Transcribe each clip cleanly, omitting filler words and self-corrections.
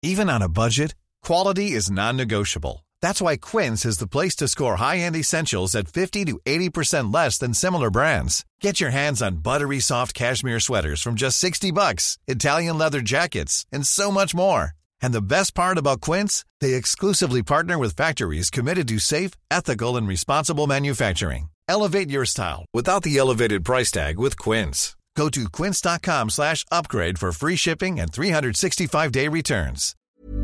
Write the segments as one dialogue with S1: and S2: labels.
S1: Even on a budget, quality is non-negotiable. That's why Quince is the place to score high-end essentials at 50 to 80% less than similar brands. Get your hands on buttery soft cashmere sweaters from just $60, Italian leather jackets, and so much more. And the best part about Quince, they exclusively partner with factories committed to safe, ethical, and responsible manufacturing. Elevate your style without the elevated price tag with Quince. Go to quince.com/upgrade for free shipping and 365-day returns.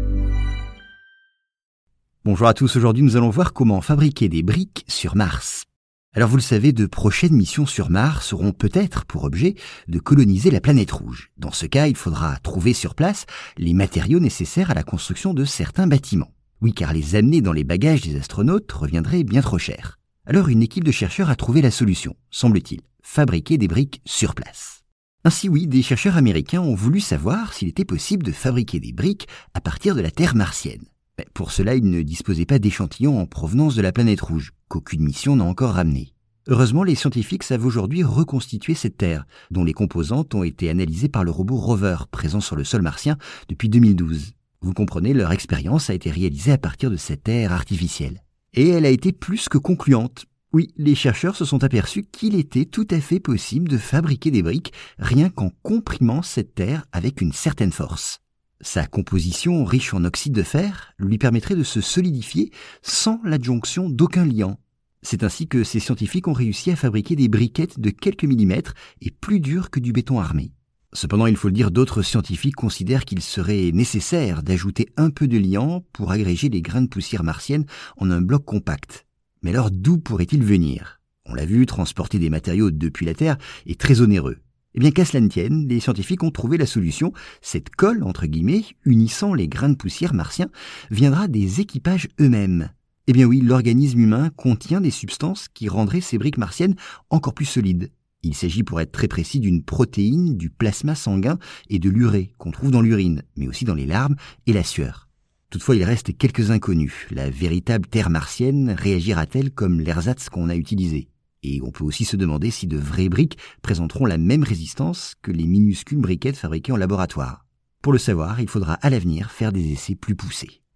S2: Bonjour à tous, aujourd'hui nous allons voir comment fabriquer des briques sur Mars. Alors vous le savez, de prochaines missions sur Mars auront peut-être pour objet de coloniser la planète rouge. Dans ce cas, il faudra trouver sur place les matériaux nécessaires à la construction de certains bâtiments. Oui, car les amener dans les bagages des astronautes reviendrait bien trop cher. Alors une équipe de chercheurs a trouvé la solution, semble-t-il, fabriquer des briques sur place. Ainsi oui, des chercheurs américains ont voulu savoir s'il était possible de fabriquer des briques à partir de la Terre martienne. Mais pour cela, ils ne disposaient pas d'échantillons en provenance de la planète rouge, qu'aucune mission n'a encore ramené. Heureusement, les scientifiques savent aujourd'hui reconstituer cette Terre, dont les composantes ont été analysées par le robot Rover, présent sur le sol martien depuis 2012. Vous comprenez, leur expérience a été réalisée à partir de cette Terre artificielle. Et elle a été plus que concluante. Oui, les chercheurs se sont aperçus qu'il était tout à fait possible de fabriquer des briques rien qu'en comprimant cette Terre avec une certaine force. Sa composition, riche en oxyde de fer, lui permettrait de se solidifier sans l'adjonction d'aucun liant. C'est ainsi que ces scientifiques ont réussi à fabriquer des briquettes de quelques millimètres et plus dures que du béton armé. Cependant, il faut le dire, d'autres scientifiques considèrent qu'il serait nécessaire d'ajouter un peu de liant pour agréger les grains de poussière martienne en un bloc compact. Mais alors d'où pourrait-il venir ? On l'a vu, transporter des matériaux depuis la Terre est très onéreux. Eh bien, qu'à cela ne tienne, les scientifiques ont trouvé la solution. Cette colle, entre guillemets, unissant les grains de poussière martiens, viendra des équipages eux-mêmes. Eh bien oui, l'organisme humain contient des substances qui rendraient ces briques martiennes encore plus solides. Il s'agit, pour être très précis, d'une protéine, du plasma sanguin et de l'urée qu'on trouve dans l'urine, mais aussi dans les larmes et la sueur. Toutefois, il reste quelques inconnus. La véritable Terre martienne réagira-t-elle comme l'ersatz qu'on a utilisé ? Et on peut aussi se demander si de vraies briques présenteront la même résistance que les minuscules briquettes fabriquées en laboratoire. Pour le savoir, il faudra à l'avenir faire des essais plus poussés.